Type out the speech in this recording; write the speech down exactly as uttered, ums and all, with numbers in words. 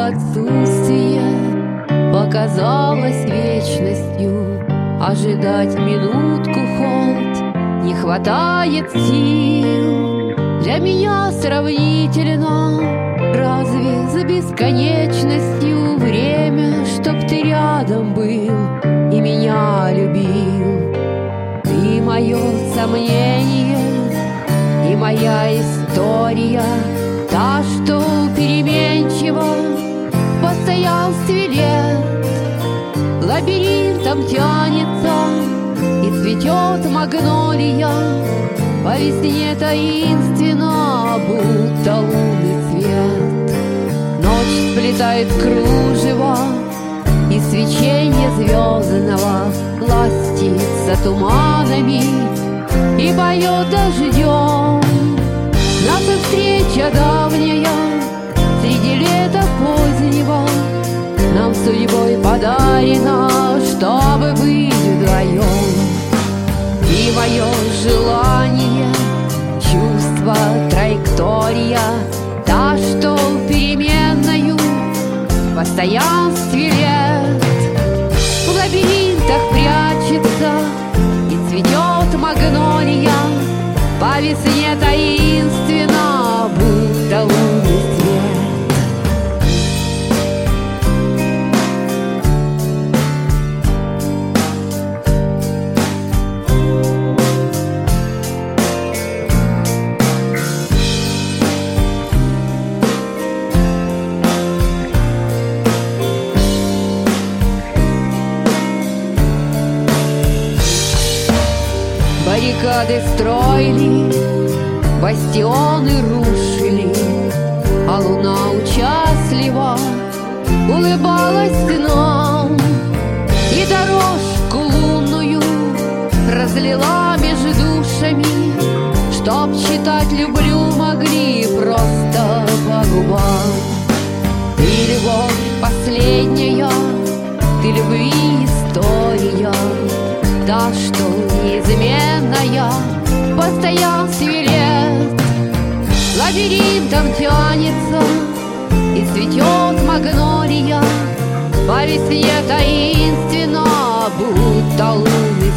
отсутствие показалось вечностью. Ожидать минутку хоть не хватает сил. Для меня сравнительно разве за бесконечностью время, чтоб ты рядом был и меня любил. Ты мое сомнение и моя история, та, что переменчива в постоянстве лет. Лабиринтом тянется и цветет магнолия, по весне таинственно, будто лунный свет. Ночь сплетает кружево, и свечение звездного ластится туманами и поет дождем. Наша встреча давняя среди лета позднего нам судьбой подарено, чтобы быть вдвоем. И мое желание, чувство, траектория, та, что переменною в постоянстве лет. В лабиринтах прячется и цветет магнолия, по весне таинственно, будто лунный свет. Баррикады строили, бастионы рушили, а луна участливо улыбалась нам и дорожку лунную разлила между душами, чтоб читать «люблю» могли просто по губам. Ты любовь последняя, ты любви история, та, что неизменная в постоянстве лет. Лабиринтом тянется и цветет магнолия, по весне таинственно, будто лунный